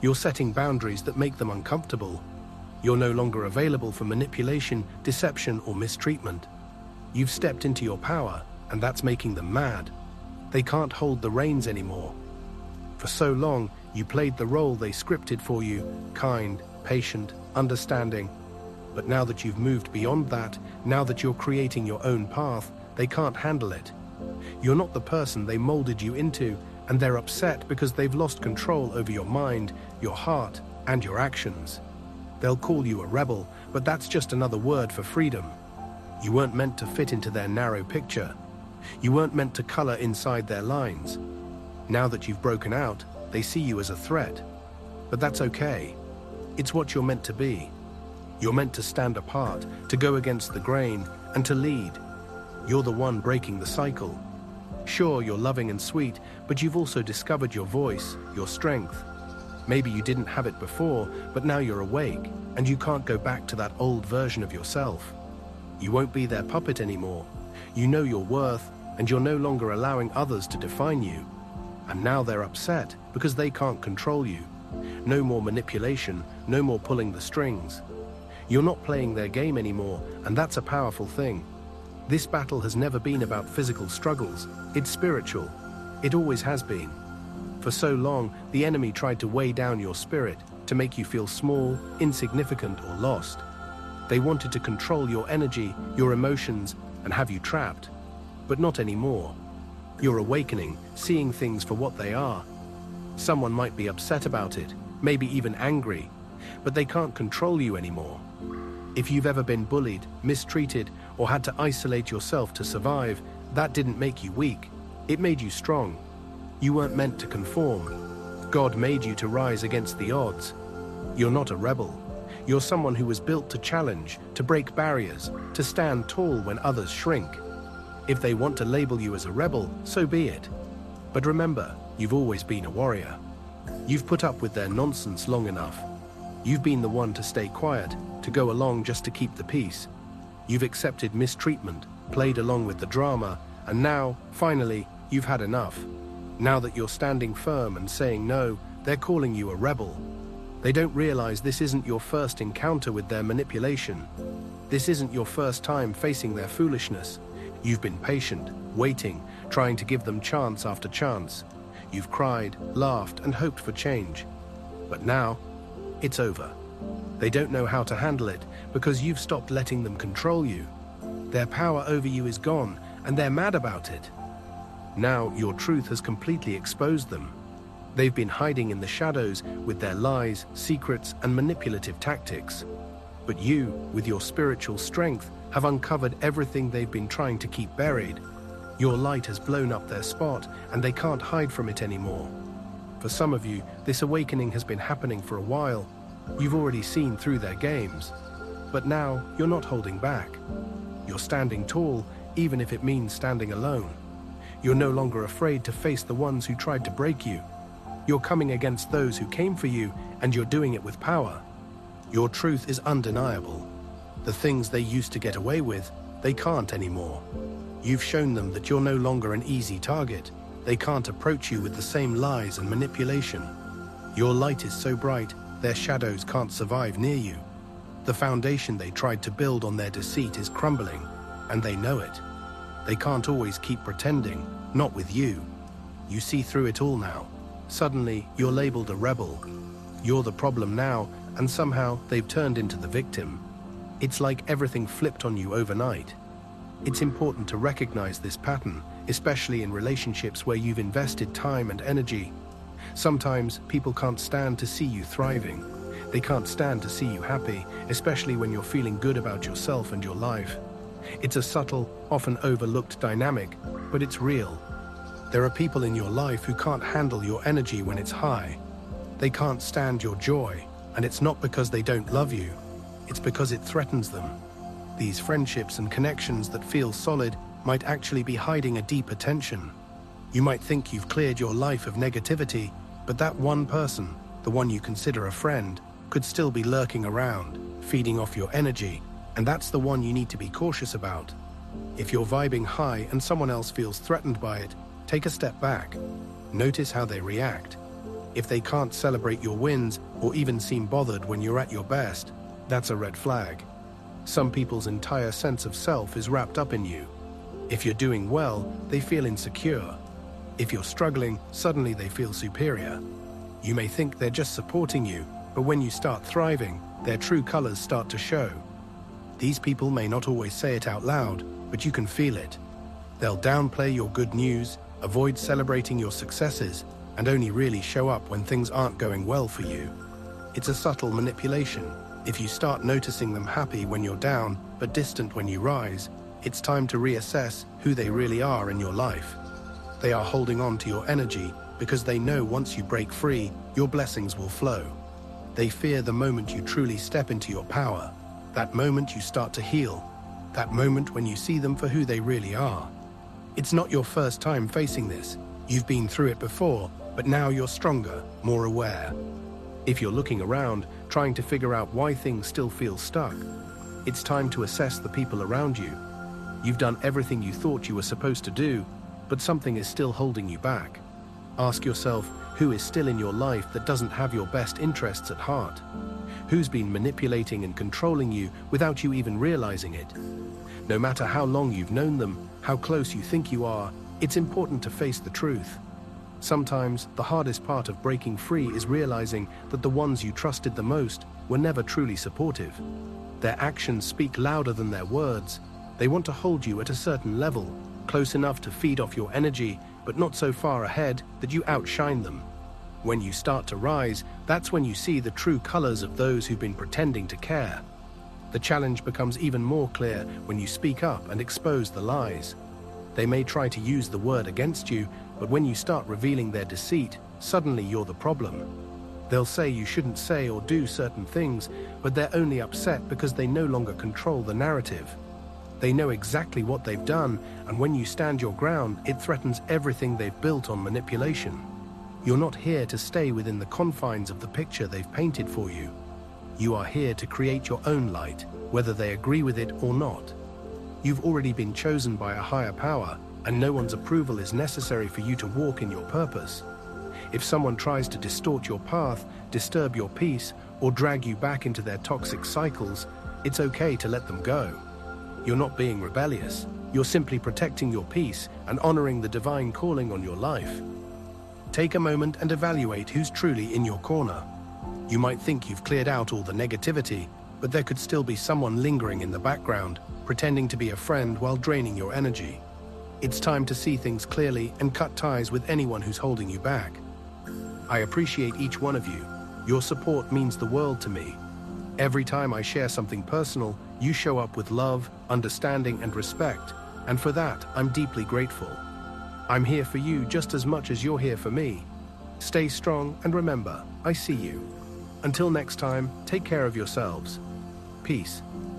You're setting boundaries that make them uncomfortable. You're no longer available for manipulation, deception, or mistreatment. You've stepped into your power, and that's making them mad. They can't hold the reins anymore. For so long, you played the role they scripted for you, kind, patient, understanding. But now that you've moved beyond that, now that you're creating your own path, they can't handle it. You're not the person they molded you into, and they're upset because they've lost control over your mind, your heart, and your actions. They'll call you a rebel, but that's just another word for freedom. You weren't meant to fit into their narrow picture. You weren't meant to color inside their lines. Now that you've broken out, they see you as a threat. But that's okay. It's what you're meant to be. You're meant to stand apart, to go against the grain, and to lead. You're the one breaking the cycle. Sure, you're loving and sweet, but you've also discovered your voice, your strength. Maybe you didn't have it before, but now you're awake, and you can't go back to that old version of yourself. You won't be their puppet anymore. You know your worth, and you're no longer allowing others to define you. And now they're upset because they can't control you. No more manipulation, no more pulling the strings. You're not playing their game anymore, and that's a powerful thing. This battle has never been about physical struggles. It's spiritual. It always has been. For so long, the enemy tried to weigh down your spirit, to make you feel small, insignificant, or lost. They wanted to control your energy, your emotions, and have you trapped. But not anymore. You're awakening, seeing things for what they are. Someone might be upset about it, maybe even angry, but they can't control you anymore. If you've ever been bullied, mistreated, or had to isolate yourself to survive, that didn't make you weak. It made you strong. You weren't meant to conform. God made you to rise against the odds. You're not a rebel. You're someone who was built to challenge, to break barriers, to stand tall when others shrink. If they want to label you as a rebel, so be it. But remember, you've always been a warrior. You've put up with their nonsense long enough. You've been the one to stay quiet, to go along just to keep the peace. You've accepted mistreatment, played along with the drama, and now, finally, you've had enough. Now that you're standing firm and saying no, they're calling you a rebel. They don't realize this isn't your first encounter with their manipulation. This isn't your first time facing their foolishness. You've been patient, waiting, trying to give them chance after chance. You've cried, laughed, and hoped for change. But now, it's over. They don't know how to handle it because you've stopped letting them control you. Their power over you is gone, and they're mad about it. Now your truth has completely exposed them. They've been hiding in the shadows with their lies, secrets, and manipulative tactics. But you, with your spiritual strength, have uncovered everything they've been trying to keep buried. Your light has blown up their spot, and they can't hide from it anymore. For some of you, this awakening has been happening for a while. You've already seen through their games. But now, you're not holding back. You're standing tall, even if it means standing alone. You're no longer afraid to face the ones who tried to break you. You're coming against those who came for you, and you're doing it with power. Your truth is undeniable. The things they used to get away with, they can't anymore. You've shown them that you're no longer an easy target. They can't approach you with the same lies and manipulation. Your light is so bright, their shadows can't survive near you. The foundation they tried to build on their deceit is crumbling, and they know it. They can't always keep pretending, not with you. You see through it all now. Suddenly, you're labeled a rebel. You're the problem now, and somehow they've turned into the victim. It's like everything flipped on you overnight. It's important to recognize this pattern, especially in relationships where you've invested time and energy. Sometimes people can't stand to see you thriving. They can't stand to see you happy, especially when you're feeling good about yourself and your life. It's a subtle, often overlooked dynamic, but it's real. There are people in your life who can't handle your energy when it's high. They can't stand your joy, and it's not because they don't love you. It's because it threatens them. These friendships and connections that feel solid might actually be hiding a deeper tension. You might think you've cleared your life of negativity, but that one person, the one you consider a friend, could still be lurking around, feeding off your energy, and that's the one you need to be cautious about. If you're vibing high and someone else feels threatened by it, take a step back. Notice how they react. If they can't celebrate your wins or even seem bothered when you're at your best, that's a red flag. Some people's entire sense of self is wrapped up in you. If you're doing well, they feel insecure. If you're struggling, suddenly they feel superior. You may think they're just supporting you, but when you start thriving, their true colors start to show. These people may not always say it out loud, but you can feel it. They'll downplay your good news, avoid celebrating your successes, and only really show up when things aren't going well for you. It's a subtle manipulation. If you start noticing them happy when you're down, but distant when you rise, it's time to reassess who they really are in your life. They are holding on to your energy because they know once you break free, your blessings will flow. They fear the moment you truly step into your power, that moment you start to heal, that moment when you see them for who they really are. It's not your first time facing this. You've been through it before, but now you're stronger, more aware. If you're looking around, trying to figure out why things still feel stuck, it's time to assess the people around you. You've done everything you thought you were supposed to do, but something is still holding you back. Ask yourself, who is still in your life that doesn't have your best interests at heart? Who's been manipulating and controlling you without you even realizing it? No matter how long you've known them, how close you think you are, it's important to face the truth. Sometimes, the hardest part of breaking free is realizing that the ones you trusted the most were never truly supportive. Their actions speak louder than their words. They want to hold you at a certain level, close enough to feed off your energy, but not so far ahead that you outshine them. When you start to rise, that's when you see the true colors of those who've been pretending to care. The challenge becomes even more clear when you speak up and expose the lies. They may try to use the word against you, but when you start revealing their deceit, suddenly you're the problem. They'll say you shouldn't say or do certain things, but they're only upset because they no longer control the narrative. They know exactly what they've done, and when you stand your ground, it threatens everything they've built on manipulation. You're not here to stay within the confines of the picture they've painted for you. You are here to create your own light, whether they agree with it or not. You've already been chosen by a higher power, and no one's approval is necessary for you to walk in your purpose. If someone tries to distort your path, disturb your peace, or drag you back into their toxic cycles, it's okay to let them go. You're not being rebellious. You're simply protecting your peace and honoring the divine calling on your life. Take a moment and evaluate who's truly in your corner. You might think you've cleared out all the negativity, but there could still be someone lingering in the background, pretending to be a friend while draining your energy. It's time to see things clearly and cut ties with anyone who's holding you back. I appreciate each one of you. Your support means the world to me. Every time I share something personal, you show up with love, understanding, and respect, and for that, I'm deeply grateful. I'm here for you just as much as you're here for me. Stay strong, and remember, I see you. Until next time, take care of yourselves. Peace.